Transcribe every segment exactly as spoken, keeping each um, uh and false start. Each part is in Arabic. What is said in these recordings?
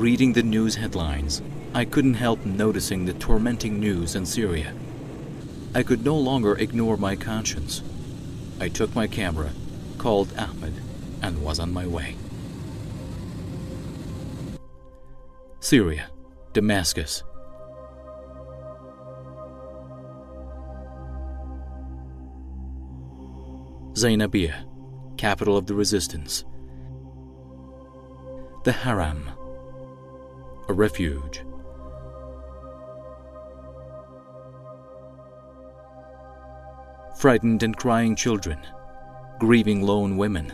Reading the news headlines, I couldn't help noticing the tormenting news in Syria. I could no longer ignore my conscience. I took my camera, called Ahmed, and was on my way. Syria, Damascus. Zainabiyah, capital of the resistance. The Haram, a refuge. Frightened and crying children, grieving lone women.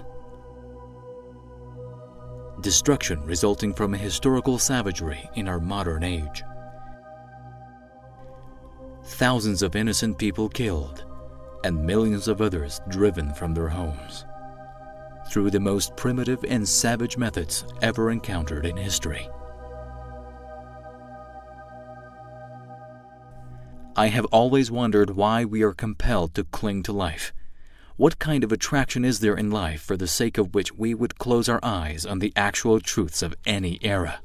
Destruction resulting from a historical savagery in our modern age. Thousands of innocent people killed, and millions of others driven from their homes, through the most primitive and savage methods ever encountered in history. I have always wondered why we are compelled to cling to life. What kind of attraction is there in life for the sake of which we would close our eyes on the actual truths of any era?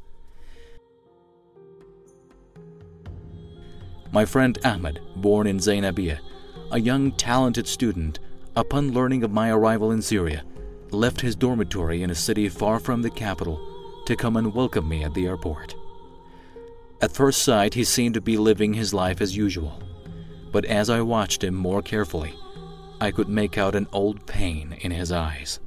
My friend Ahmed, born in Zainabiyah, a young talented student, upon learning of my arrival in Syria, left his dormitory in a city far from the capital to come and welcome me at the airport. At first sight, he seemed to be living his life as usual, but as I watched him more carefully, I could make out an old pain in his eyes.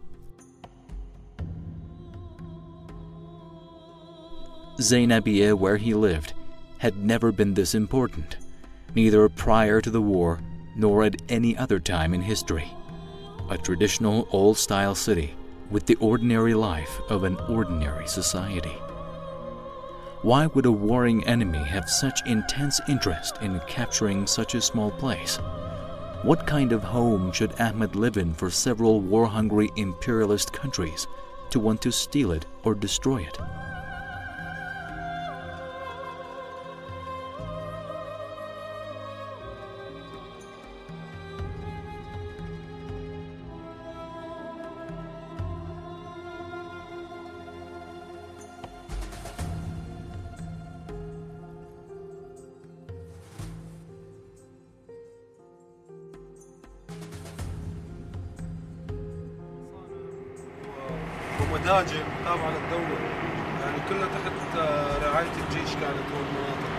Zainabiyah, where he lived, had never been this important, neither prior to the war nor at any other time in history. A traditional old-style city with the ordinary life of an ordinary society. Why would a warring enemy have such intense interest in capturing such a small place? What kind of home should Ahmed live in for several war-hungry imperialist countries to want to steal it or destroy it? ومداجن تابعة للدولة، يعني كلها تحت رعاية الجيش كانت هون المناطق.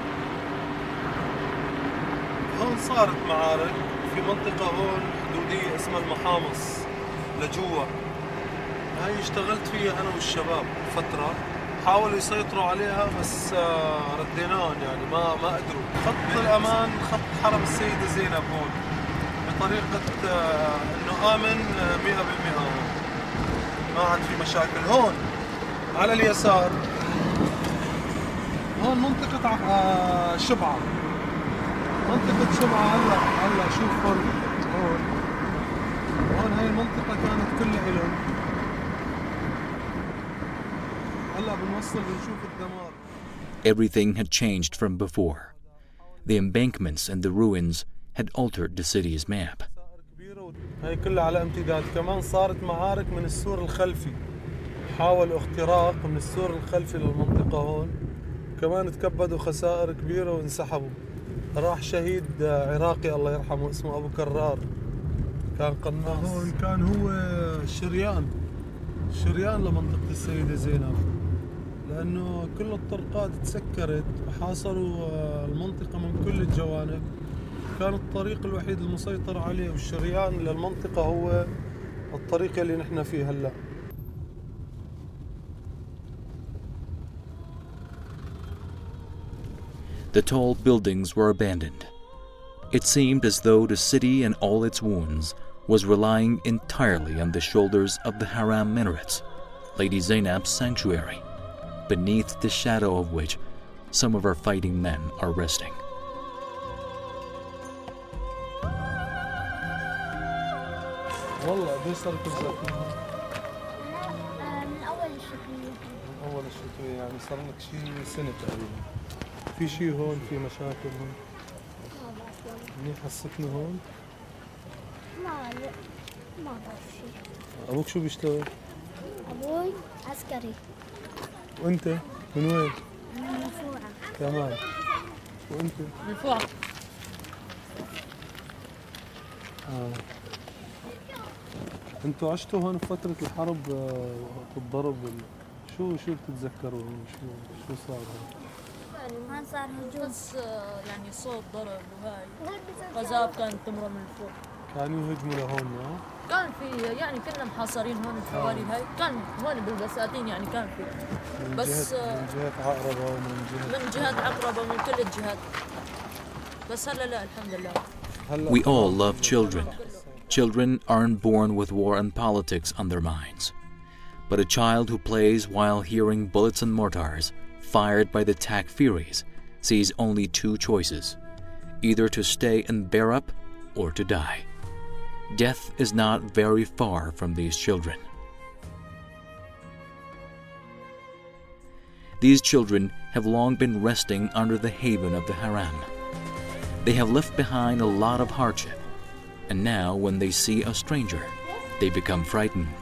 هون صارت معارك في منطقة هون حدودية اسمها المحامص لجوا. هاي اشتغلت فيها أنا والشباب فترة، حاولوا يسيطروا عليها بس رديناهم، يعني ما ما قدروا. خط الأمان خط حرم السيدة زينب هون بطريقة إنه آمن مئة بالمئة، ما عاد في مشاكل. هون على اليسار هون منطقة شبعة، منطقة شبعة. هلا هلا شوف هون هون هون هاي المنطقة كانت كلها إلهم. هلا بنوصل بنشوف الدمار. Everything had changed from before. The embankments and the ruins had altered the city's map. هاي كلها على امتداد. كمان صارت معارك من السور الخلفي، حاولوا اختراق من السور الخلفي للمنطقة هون، كمان تكبدوا خسائر كبيرة وانسحبوا. راح شهيد عراقي الله يرحمه اسمه أبو كرار، كان قناص. هون كان هو شريان شريان لمنطقة السيدة زينب، لأنه كل الطرقات تسكرت وحاصروا المنطقة من كل الجوانب. كان الطريق الوحيد المسيطر عليه والشريان للمنطقة هو الطريق اللي نحن فيه هلا. The tall buildings were abandoned. It seemed as though the city and all its wounds was relying entirely on the shoulders of the Haram minarets, Lady Zainab's sanctuary, beneath the shadow of which some of our fighting men are resting. والله قديش صار كل سنة؟ من أول الشتوية. من أول الشتوية، يعني صار لك شيء سنة تقريبا. في شيء هون، في مشاكل هون؟ منيح السكنة هون؟ ما ما بعرف شيء. أبوك شو بيشتغل؟ أبوي عسكري. وأنت؟ من وين؟ من مرفوعة. كمان. وانت؟ مرفوعة. آه. انتوا عشتوا هون بفترة الحرب والضرب وال... شو شو بتتذكروا شو شو صار هون؟ ما صار هجوم. بس يعني صوت ضرب وهاي قذائف كانت تمر من فوق. كانوا يهجموا لهون اه؟ كان في يعني كنا محاصرين هون الحواري هاي، كان هون بالبساتين يعني كان في من بس جهة من جهة عقربة ومن جهة من جهات عقربة ومن كل الجهات. بس هلا لا الحمد لله. We all love children. Children aren't born with war and politics on their minds. But a child who plays while hearing bullets and mortars fired by the Takfiris sees only two choices, either to stay and bear up or to die. Death is not very far from these children. These children have long been resting under the haven of the Haram. They have left behind a lot of hardship, and now when they see a stranger, they become frightened.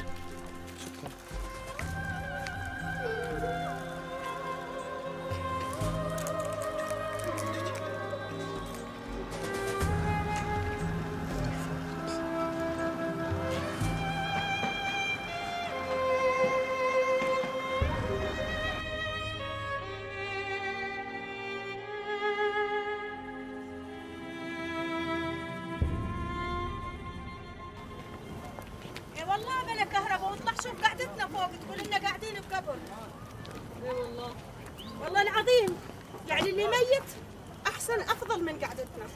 والله بلا كهرباء واطلع شوف قعدتنا فوق تقول لنا قاعدين بقبر. اي والله. والله العظيم يعني اللي ميت احسن افضل من قعدتنا.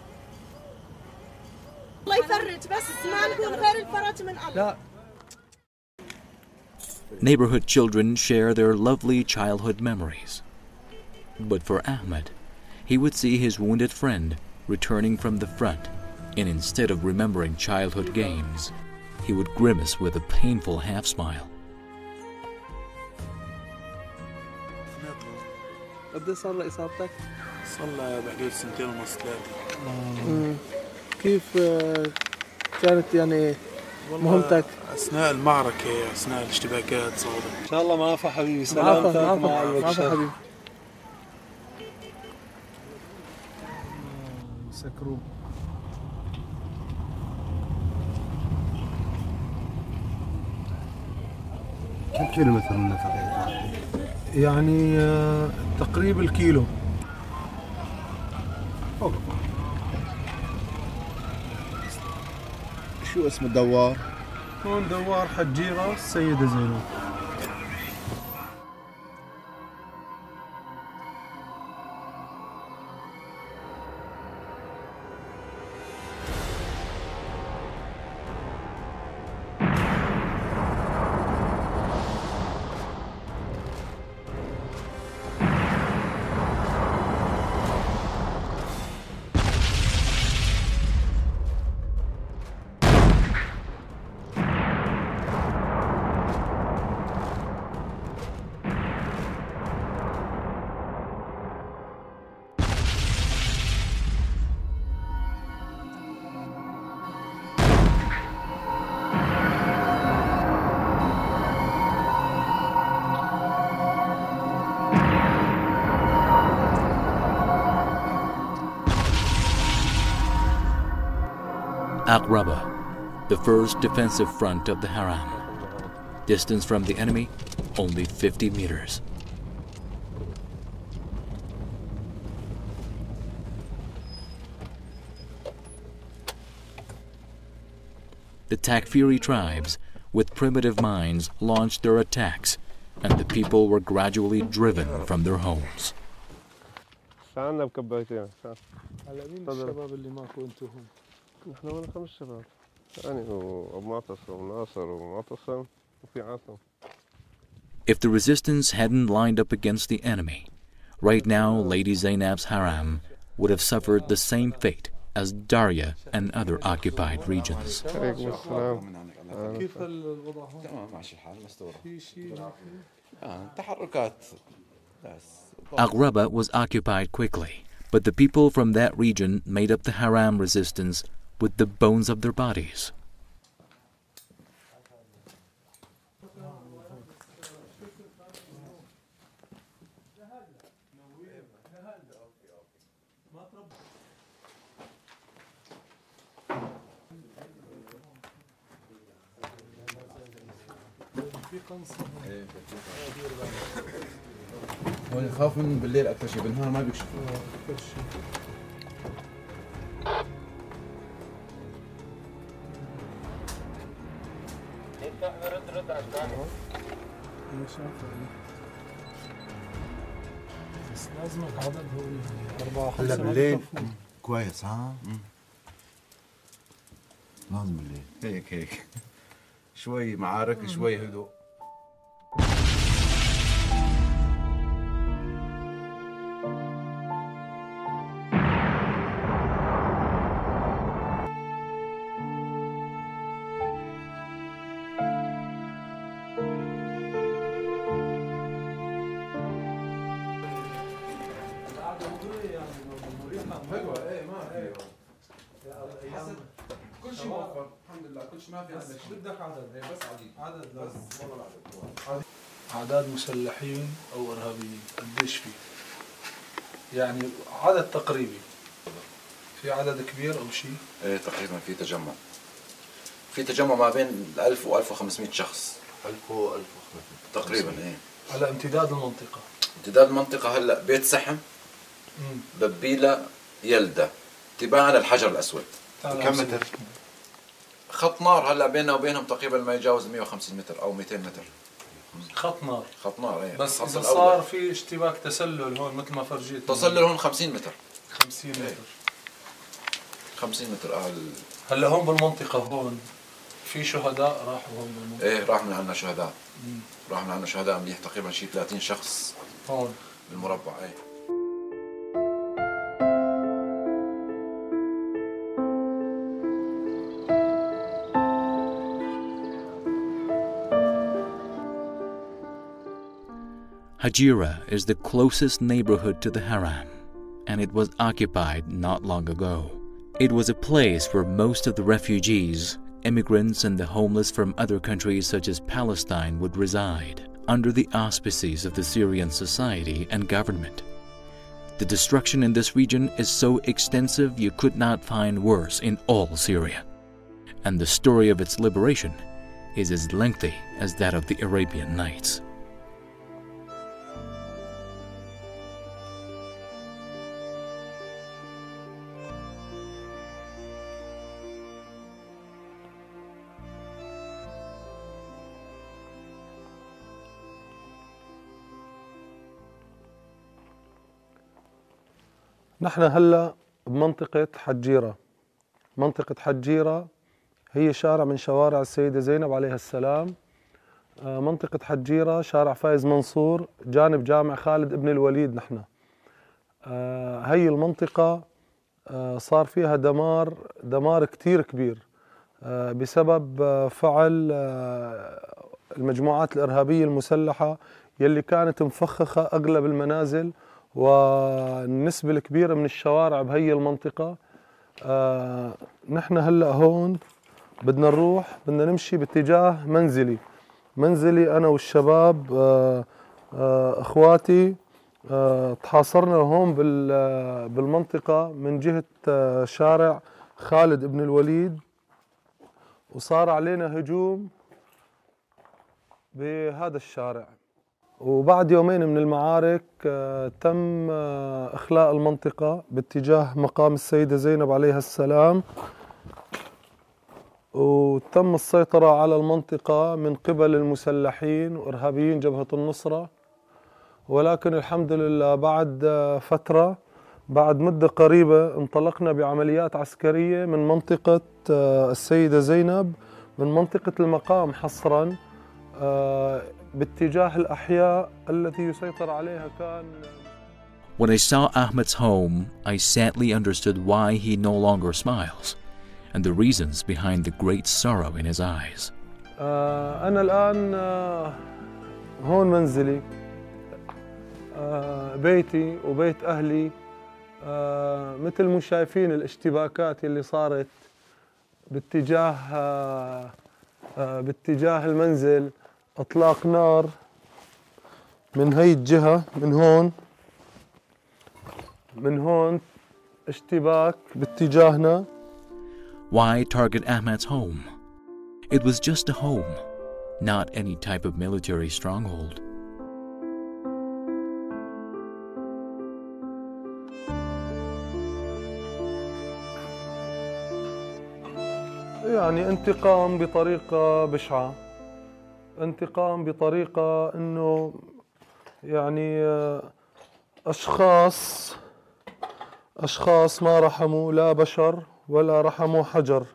الله يفرج بس ما نقول غير الفرج من الله. Neighborhood children share their lovely childhood memories. But for Ahmed, he would see his wounded friend returning from the front, and instead of remembering childhood games, he would grimace with a painful half-smile. قد ايه صار لإصابتك؟ صار لها بحدود سنتين ونص ثلاثة. كيف كانت يعني مهمتك؟ أثناء المعركة أثناء الاشتباكات صارت. إن شاء الله معافى حبيبي. سلامتك. معافى معافى حبيبي. سكروب. كم كيلومتر من تقريبا؟ يعني تقريبا الكيلو. فوق. شو اسم الدوار؟ هون دوار حجيرة السيدة زينب. Aqraba, the first defensive front of the Haram. Distance from the enemy, only fifty meters. The Takfiri tribes, with primitive minds, launched their attacks, and the people were gradually driven from their homes. تعالنا بكبايتين. على مين الشباب اللي معكم انتم هون؟ نحن هون خمس شباب. أنا وأبو معتصم وناصر ومعتصم وفي عاصم. If the resistance hadn't lined up against the enemy, right now Lady Zainab's Haram would have suffered the same fate as Darya and other occupied regions. عليكم السلام. كيف الوضع هون؟ تمام ماشي الحال مستورة. في شيء آه تحركات بس. Aqraba was occupied quickly, but the people from that region made up the Haram resistance with the bones of their bodies. في قنصة ايه هون يخاف من بالليل اكثر شيء، بالنهار ما بيكشف. اكثر شيء. رد رد على الثاني. انا شايفه بس لازمك عدد هون أربعة خمسة. هلا بالليل كويس ها؟ لازم بالليل هيك هيك شوي معارك شوي هدوء. حلوة ايه ما ايوه حسب كل شيء موفر الحمد لله، كل شيء ما في عندك شيء. بدك عدد ايه بس عديد عدد لازم والله العدد. أعداد مسلحين أو إرهابيين قديش في؟ يعني عدد تقريبي في عدد كبير أو شيء؟ ايه تقريبا في تجمع في تجمع ما بين ألف و ألف وخمسمئة شخص ألف و ألف وخمسمئة تقريبا. ايه على امتداد المنطقة. امتداد المنطقة هلا بيت سحم، ببيلة، يلدة، تباعا للحجر الأسود. كم متر؟ خط نار هلا بيننا وبينهم تقريبا ما يجاوز مئة وخمسين متر أو مئتين متر. خط نار. خط نار ايه. بس إذا صار في اشتباك تسلل هون مثل ما فرجيت. تسلل هون خمسين متر. خمسين متر. ايه. خمسين متر اه. هلا هون بالمنطقة هون في شهداء راحوا هون بالمنطقة. ايه راح من عنا شهداء. مم. راح من عنا شهداء مليح تقريبا شي ثلاثين شخص هون بالمربع. ايه. Hajira is the closest neighborhood to the Haram, and it was occupied not long ago. It was a place where most of the refugees, immigrants, and the homeless from other countries such as Palestine would reside, under the auspices of the Syrian society and government. The destruction in this region is so extensive you could not find worse in all Syria, and the story of its liberation is as lengthy as that of the Arabian Nights. نحن هلا بمنطقة حجيرة. منطقة حجيرة هي شارع من شوارع السيدة زينب عليها السلام. منطقة حجيرة شارع فايز منصور جانب جامع خالد بن الوليد. نحن هي المنطقة صار فيها دمار دمار كتير كبير بسبب فعل المجموعات الإرهابية المسلحة يلي كانت مفخخة أغلب المنازل والنسبة الكبيرة من الشوارع بهي المنطقة. آه نحن هلأ هون بدنا نروح بدنا نمشي باتجاه منزلي منزلي أنا والشباب آه آه إخواتي. آه تحاصرنا هون بالمنطقة من جهة آه شارع خالد بن الوليد، وصار علينا هجوم بهذا الشارع. وبعد يومين من المعارك آه تم آه إخلاء المنطقة باتجاه مقام السيدة زينب عليها السلام، وتم السيطرة على المنطقة من قبل المسلحين وإرهابيين جبهة النصرة. ولكن الحمد لله بعد آه فترة بعد مدة قريبة انطلقنا بعمليات عسكرية من منطقة آه السيدة زينب، من منطقة المقام حصراً آه باتجاه الأحياء التي يسيطر عليها كان. When I saw Ahmed's home, I sadly understood why he no longer smiles and the reasons behind the great sorrow in his eyes. آه أنا الآن آه هون منزلي، آه بيتي وبيت أهلي. آه مثل ما شايفين الاشتباكات اللي صارت باتجاه آه آه باتجاه المنزل، اطلاق نار من هي الجهة، من هون من هون اشتباك باتجاهنا. Why target Ahmed's home? It was just a home, not any type of military stronghold. يعني انتقام بطريقة بشعة، انتقام بطريقة انه يعني اشخاص اشخاص ما رحموا لا بشر ولا رحموا حجر،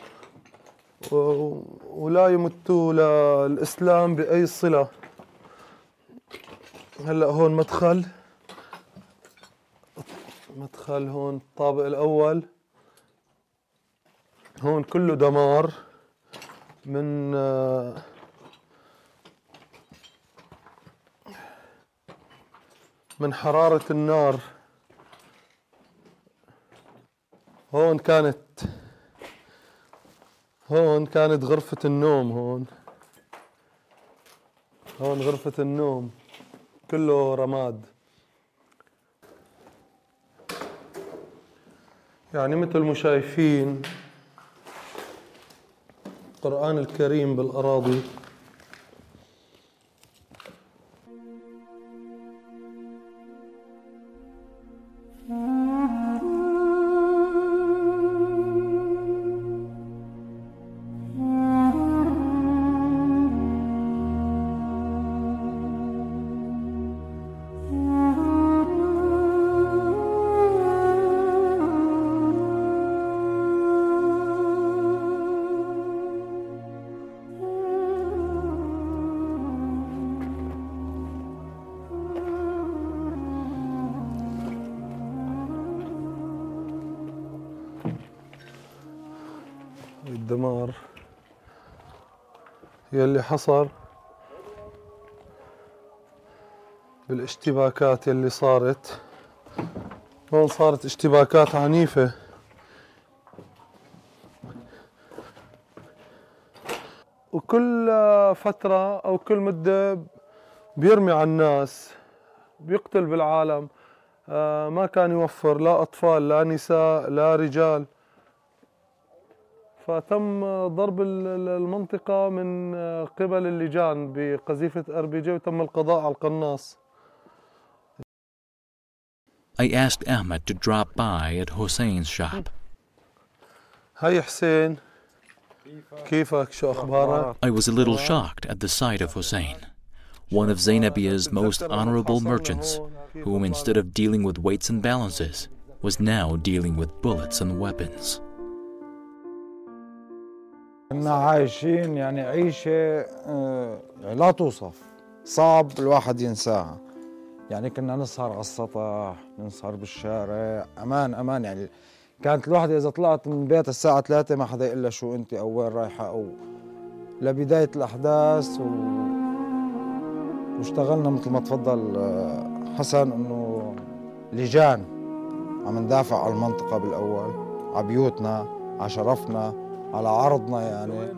ولا يمتوا للإسلام بأي صلة. هلأ هون مدخل مدخل هون الطابق الأول، هون كله دمار من من حرارة النار. هون كانت هون كانت غرفة النوم، هون هون غرفة النوم كله رماد. يعني مثل ما شايفين القرآن الكريم بالأراضي. الدمار يلي حصل بالاشتباكات يلي صارت هون. صارت اشتباكات عنيفة، وكل فترة أو كل مدة بيرمي على الناس، بيقتل بالعالم. ما كان يوفر لا أطفال لا نساء لا رجال، فتم ضرب المنطقة من قبل اللجان بقذيفة أر بي جي وتم القضاء على القناص. I asked Ahmed to drop by at Hussein's shop. هاي حسين، كيفك؟ شو أخبارك؟ I was a little shocked at the sight of Hussein, one of Zainabiya's most honorable merchants, whom instead of dealing with weights and balances, was now dealing with bullets and weapons. كنا عايشين يعني عيشة لا توصف، صعب الواحد ينساها. يعني كنا نسهر على السطح، نسهر بالشارع، أمان أمان. يعني كانت الواحدة إذا طلعت من بيت الساعة ثلاثة ما حدا يقول لها شو أنت أو وين رايحة، أو لبداية الأحداث. و... واشتغلنا مثل ما تفضل حسن إنه لجان عم ندافع على المنطقة بالأول، على بيوتنا، على شرفنا، على عرضنا. يعني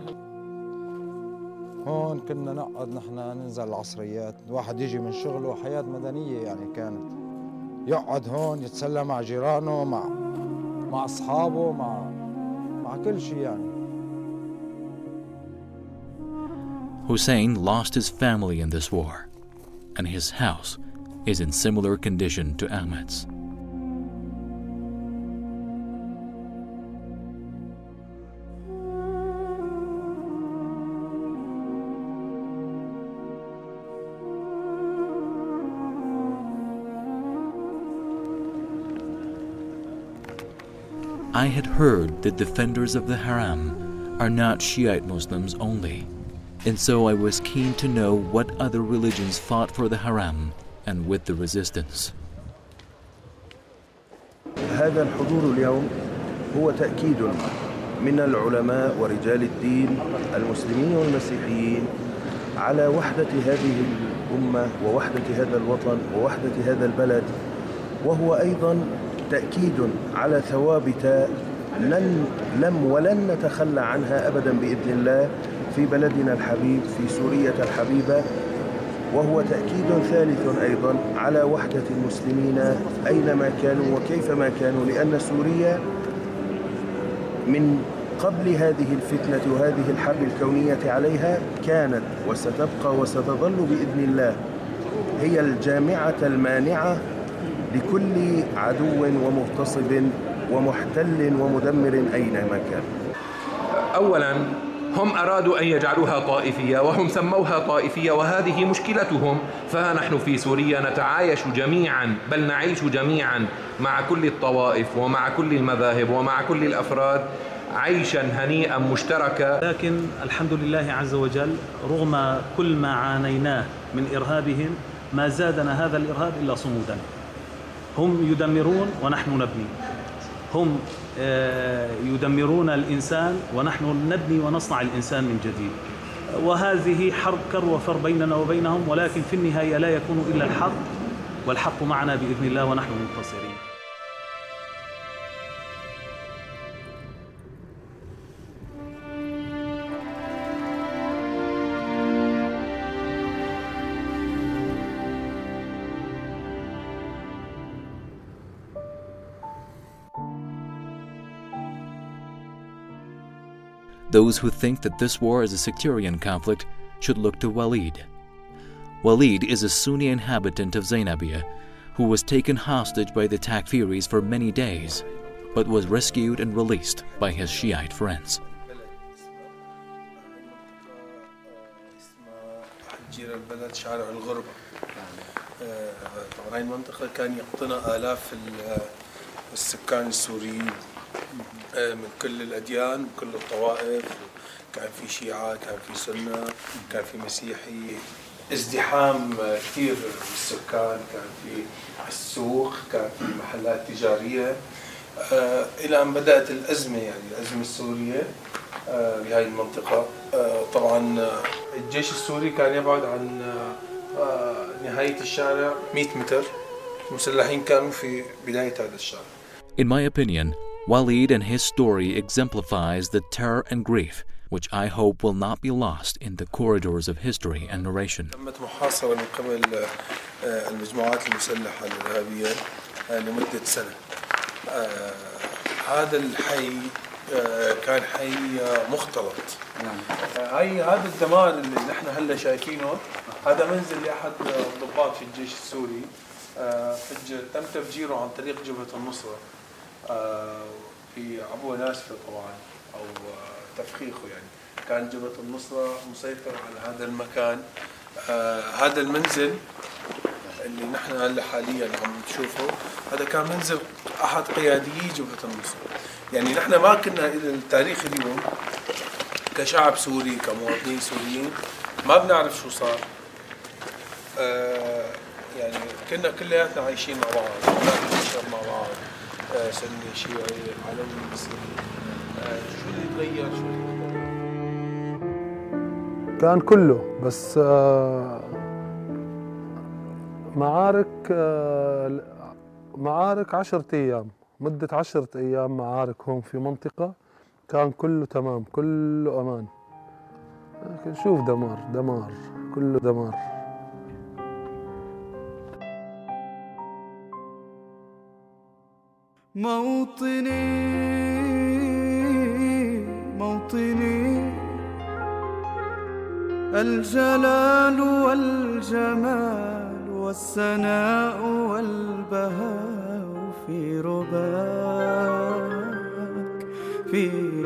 هون كنا نقعد نحن ننزل العصريات، الواحد يجي من شغله حياة مدنية. يعني كانت يقعد هون يتسلى مع جيرانه، مع مع أصحابه، مع مع كل شيء. يعني Hussein lost his family in this war, and his house is in similar condition to Ahmed's. I had heard that defenders of the Haram are not Shiite Muslims only, and so I was keen to know what other religions fought for the Haram and with the resistance. هذا الحضور اليوم هو تأكيد من العلماء ورجال الدين المسلمين والمسيحيين على وحدة هذه الأمة ووحدة هذا الوطن ووحدة هذا البلد، وهو أيضا تأكيد على ثوابت لن لم ولن نتخلى عنها أبدا بإذن الله في بلدنا الحبيب، في سوريا الحبيبة. وهو تأكيد ثالث أيضا على وحدة المسلمين أينما كانوا وكيفما كانوا، لأن سوريا من قبل هذه الفتنة وهذه الحرب الكونية عليها كانت وستبقى وستظل بإذن الله هي الجامعة المانعة لكل عدو ومغتصب ومحتل ومدمر أينما كان. أولاً هم أرادوا أن يجعلوها طائفية وهم سموها طائفية، وهذه مشكلتهم. فنحن في سوريا نتعايش جميعاً، بل نعيش جميعاً مع كل الطوائف ومع كل المذاهب ومع كل الأفراد عيشاً هنيئاً مشتركاً. لكن الحمد لله عز وجل رغم كل ما عانيناه من إرهابهم ما زادنا هذا الإرهاب إلا صموداً. هم يدمرون ونحن نبني، هم يدمرون الإنسان ونحن نبني ونصنع الإنسان من جديد. وهذه حرب كر وفر بيننا وبينهم، ولكن في النهاية لا يكون إلا الحق، والحق معنا بإذن الله ونحن منتصرين. Those who think that this war is a sectarian conflict should look to Walid. Walid is a Sunni inhabitant of Zainabia who was taken hostage by the Takfiris for many days, but was rescued and released by his Shiite friends. جير البلد شارع الغربة. طبعا هاي المنطقة كان يقطنها آلاف السكان السوريين من كل الأديان وكل الطوائف. كان في شيعة، كان في سنة، كان في مسيحي، ازدحام كثير بالسكان، كان في السوق، كان في محلات تجارية، إلى أن بدأت الأزمة، يعني الأزمة السورية بهذه المنطقة. طبعا الجيش السوري كان يبعد عن نهاية الشارع مئة متر، المسلحين كانوا في بداية هذا الشارع. In my opinion, Walid and his story exemplifies the terror and grief which I hope will not be lost in the corridors of history and narration. تمت محاصرة من قبل المجموعات المسلحة الإرهابية لمدة سنة. هذا الحي كان حي مختلط. هاي هذا الدمار اللي نحن هلا شايفينه هذا منزل لأحد الضباط في الجيش السوري. تم تفجيره عن طريق جبهة النصرة في عبوة ناسفة طبعا، أو تفخيخه. يعني كان جبهة النصرة مسيطر على هذا المكان. هذا المنزل اللي نحن هلا حاليا عم نشوفه هذا كان منزل أحد قياديي جبهة النصرة. يعني نحن ما كنا إلى التاريخ اليوم كشعب سوري كمواطنين سوريين ما بنعرف شو صار. يعني كنا كلياتنا عايشين مع بعض، نشرب مع بعض، سني شيعي علوي مسيحي. شو اللي تغير؟ شو اللي كان كله بس معارك معارك عشرة أيام، مدة عشرة أيام معارك هون في منطقة كان كله تمام، كله أمان. لكن شوف دمار دمار كله دمار. موطني موطني الجلال والجمال والسناء والبهاء في رباك في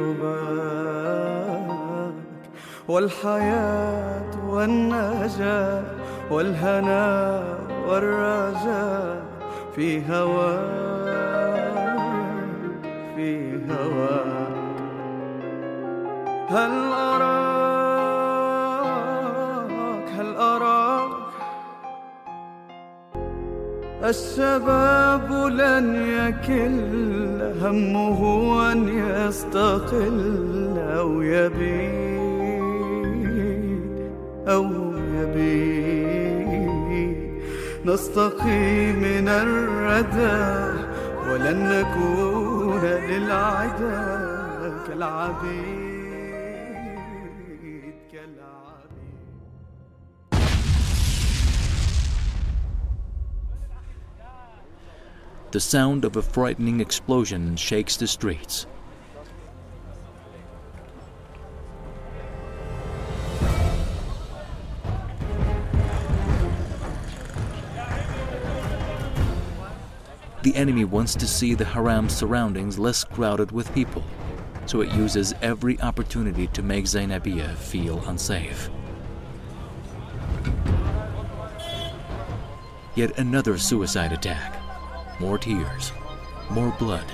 رباك، والحياة والنجاة والهناء والرجاء في هواك في هواك. هل أراك هل أراك الشباب لن يكل همه أن يستقل أو يبيد أو يبيد. نستقي من الردى ولن نكون للعدا كالعبيد كالعبيد. The sound of a frightening explosion shakes the streets. The enemy wants to see the haram's surroundings less crowded with people, so it uses every opportunity to make Zainabiyya feel unsafe. Yet another suicide attack. More tears, more blood.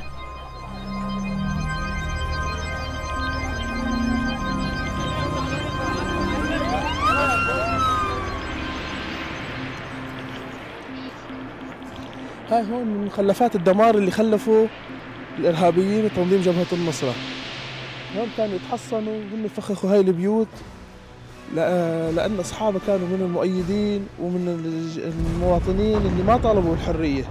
هاي هون من مخلفات الدمار اللي خلفوا الإرهابيين وتنظيم جبهة النصرة. هون كانوا يتحصنوا وهم يفخخوا هاي البيوت لأن أصحابه كانوا من المؤيدين ومن المواطنين اللي ما طالبوا الحرية.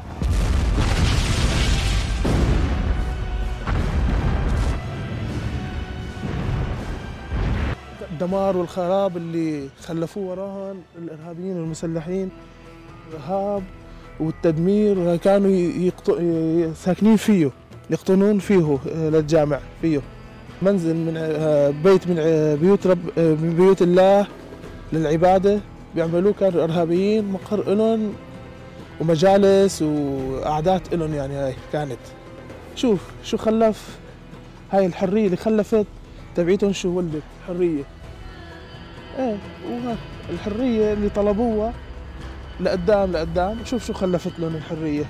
الدمار والخراب اللي خلفوه وراهن الإرهابيين المسلحين، الإرهاب والتدمير، كانوا يقط... ساكنين فيه، يقطنون فيه للجامع فيه. منزل من بيت من بيوت رب من بيوت الله للعبادة بيعملوه كانوا إرهابيين، مقر إلهم ومجالس وقعدات إلهم. يعني هاي كانت شوف شو خلف هاي الحرية اللي خلفت تبعيتهم، شو ولدت حرية. ايه وها الحرية اللي طلبوها لقدام لقدام، شوف شو خلفت لهم الحرية.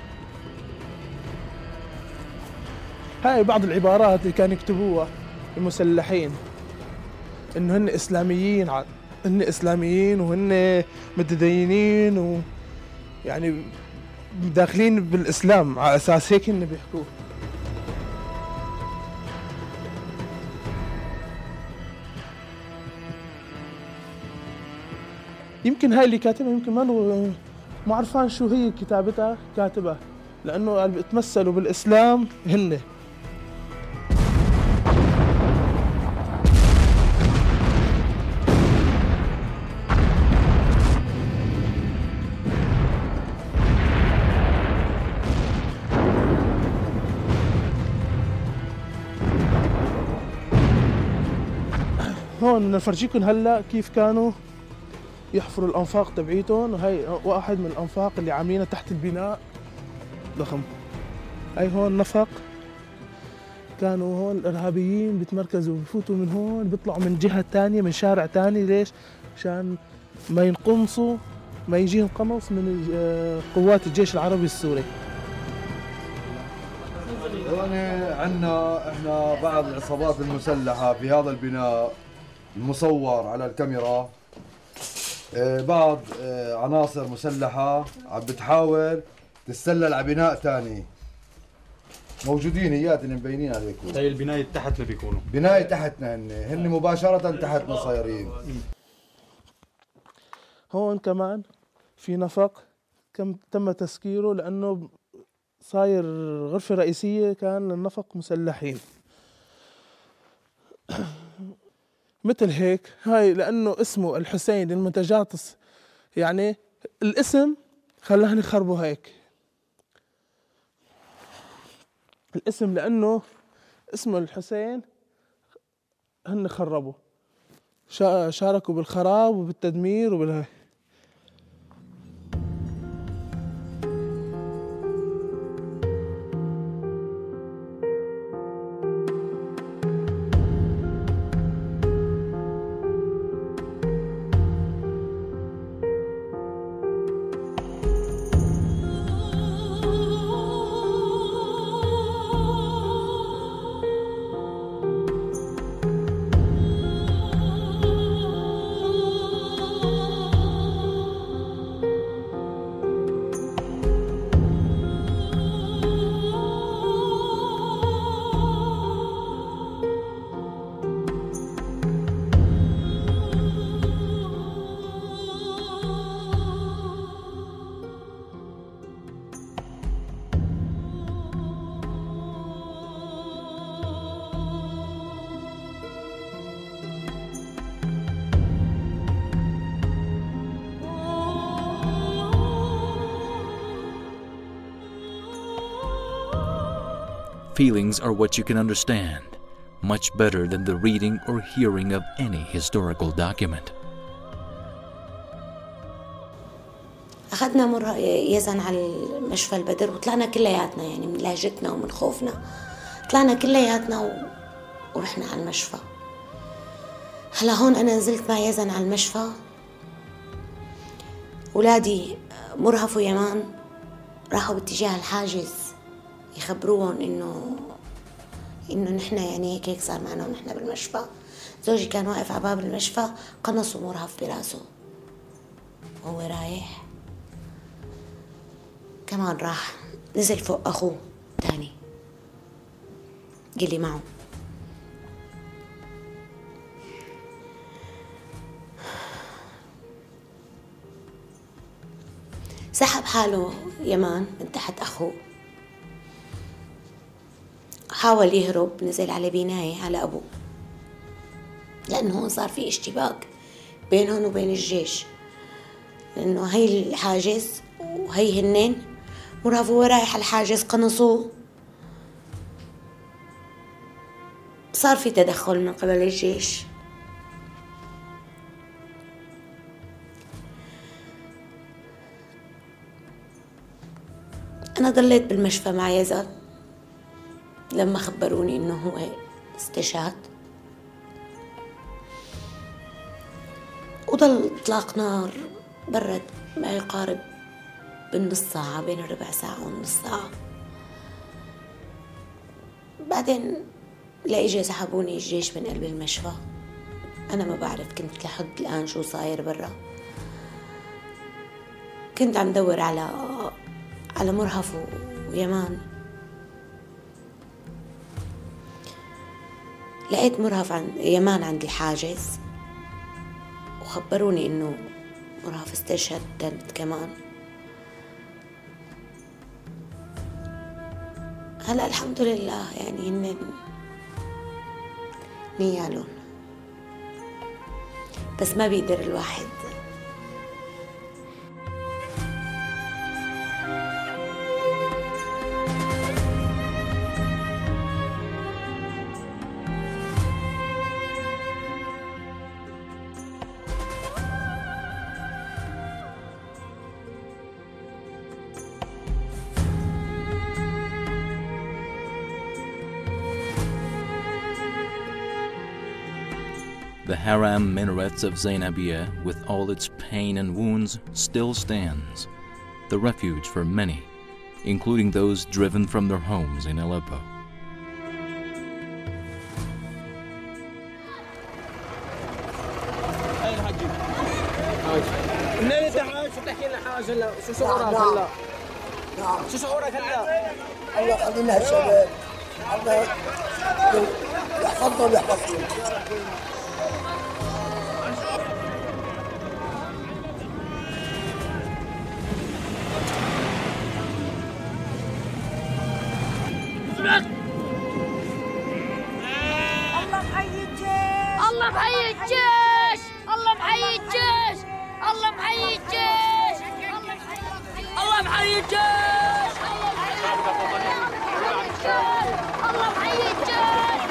هاي بعض العبارات اللي كانوا يكتبوها المسلحين، انه هن اسلاميين، هن اسلاميين وهن متدينين و يعني داخلين بالاسلام، على اساس هيك هن بيحكوه. يمكن هاي اللي كاتبها يمكن ما ما عرفان شو هي كتابتها كاتبها، لانه بيتمثلوا بالاسلام هن. هون نفرجيكم هلا كيف كانوا يحفروا الانفاق تبعيتهم، وهي واحد من الانفاق اللي عاملينها تحت البناء ضخم. هاي هون نفق، كانوا هون الارهابيين بيتمركزوا، بفوتوا من هون بيطلعوا من جهه ثانيه من شارع ثاني. ليش؟ عشان ما ينقمصوا، ما يجي قمص من قوات الجيش العربي السوري. هون عندنا احنا بعض العصابات المسلحه في هذا البناء المصور على الكاميرا، بعض عناصر مسلحة عم بتحاول تتسلل على بناء ثاني. موجودين ايات اللي مبينين عليكم. هي البناية تحتنا بيكونوا. بناية تحتنا هن، هن مباشرة تحتنا صايرين. هون كمان في نفق كم تم تسكيره لأنه صاير غرفة رئيسية كان النفق مسلحين. مثل هيك هاي لأنه اسمه الحسين للمنتجات، يعني الاسم خلاهم يخربوا هيك الاسم، لأنه اسمه الحسين هن خربوا، شاركوا بالخراب وبالتدمير وبالهاي. Feelings are what you can understand, much better than the reading or hearing of any historical document. أخذنا مرة يزن على المشفى البدر وطلعنا كلياتنا، يعني من لهجتنا ومن خوفنا طلعنا كلياتنا و... ورحنا على المشفى. هلا هون أنا نزلت مع يزن على المشفى، أولادي مرهف ويمان راحوا باتجاه الحاجز يخبروهم إنه إنه نحن يعني هيك هيك صار معنا ونحن بالمشفى. زوجي كان واقف على باب المشفى، قنصوا مرهف براسه وهو رايح، كمان راح نزل فوق أخوه تاني يلي معه. سحب حاله يمان من تحت أخوه، حاول يهرب، نزل على بناية على أبوه، لأنه هون صار في اشتباك بينهم وبين الجيش، لأنه هي الحاجز وهي هنين مرهف وهو رايح على الحاجز قنصوه. صار في تدخل من قبل الجيش. أنا ضليت بالمشفى مع يزن لما خبروني إنه هو استشهد، وضل إطلاق نار برد ما يقارب بالنص ساعة، بين الربع ساعة والنص ساعة. بعدين لإجا سحبوني الجيش من قلب المشفى. أنا ما بعرف كنت لحد الآن شو صاير برا. كنت عم دور على على مرهف ويمان، لقيت مرهف عند يمان عند الحاجز، وخبروني إنه مرهف استشهد تالت كمان. هلا الحمد لله يعني هن نيالون، بس ما بيقدر الواحد The Haram minarets of Zainabiyya, with all its pain and wounds, still stands, the refuge for many, including those driven from their homes in Aleppo. منين انت حاج؟ شو بتحكي لنا حاج هلا؟ شو شعورك هلا؟ نعم شو شعورك هلا؟ الله يخلي لنا الشباب، الله يحفظهم ويحفظهم. الله محيي الجيش، الله محيي الجيش، الله محيي الجيش، الله محيي الجيش، الله محيي الجيش، الله محيي الجيش.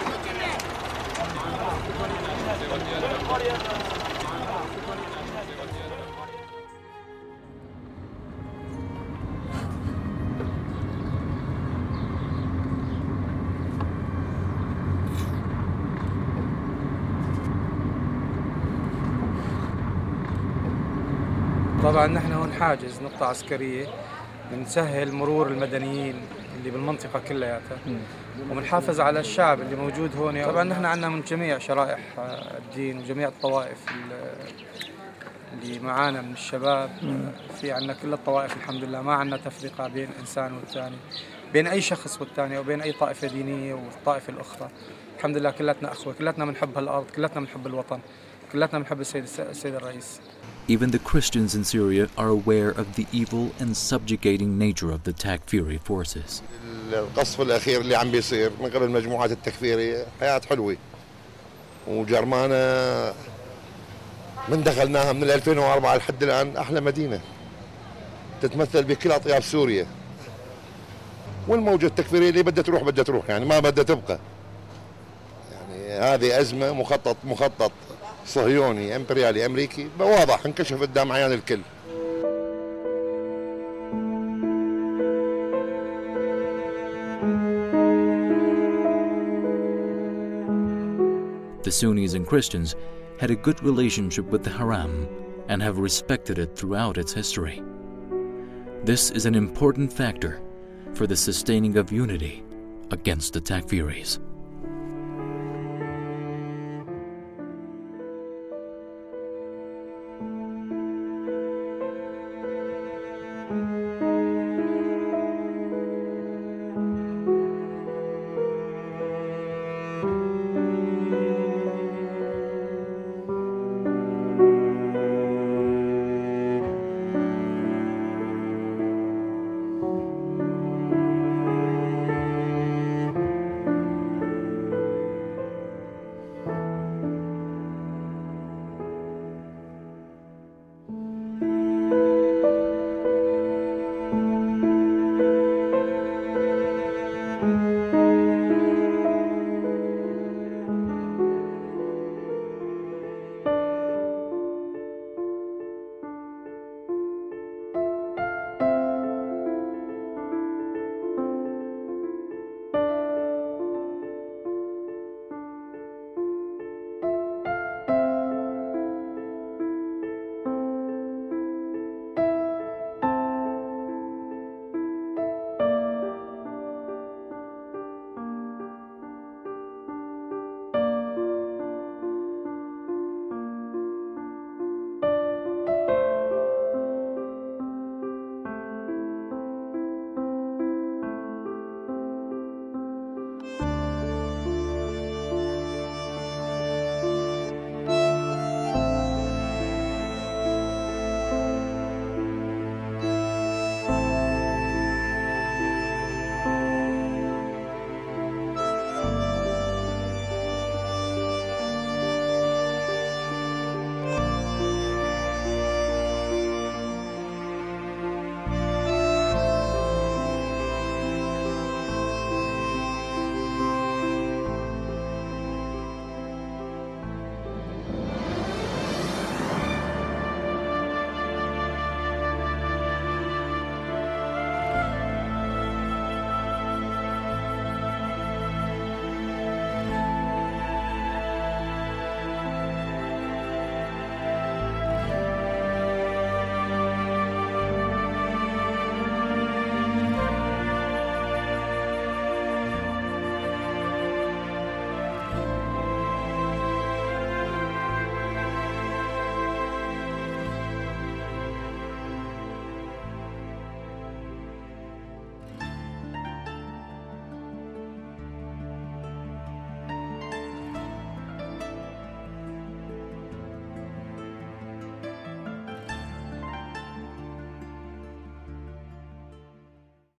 طبعا نحن هون حاجز نقطة عسكرية بنسهل مرور المدنيين اللي بالمنطقة كلياتها، وبنحافظ على الشعب اللي موجود هون. طبعا نحن عندنا من جميع شرائح الدين وجميع الطوائف اللي معانا من الشباب، في عندنا كل الطوائف الحمد لله، ما عندنا تفرقة بين إنسان والثاني، بين أي شخص والثاني، أو بين أي طائفة دينية والطائفة الأخرى. الحمد لله كلاتنا أخوة، كلاتنا بنحب هالأرض، كلاتنا بنحب الوطن، كلاتنا بنحب السيد السيد الرئيس. Even the Christians in Syria are aware of the evil and subjugating nature of the Takfiri forces. القصف الأخير اللي عم بيصير من قبل المجموعات التكفيرية حياة حلوة وجرمانة، من دخلناها من ألفين وأربعة لحد الآن أحلى مدينة تتمثل بكل أطياف سوريا، والموجة التكفيرية اللي بدها تروح بدها تروح، يعني ما بدها تبقى. يعني هذه أزمة مخطط مخطط صهيوني امبريالي امريكي واضح انكشف قدام عيان الكل. Sunnis and Christians had a good relationship with the Haram and have respected it throughout its history. This is an important factor for the sustaining of unity against the Takfiris.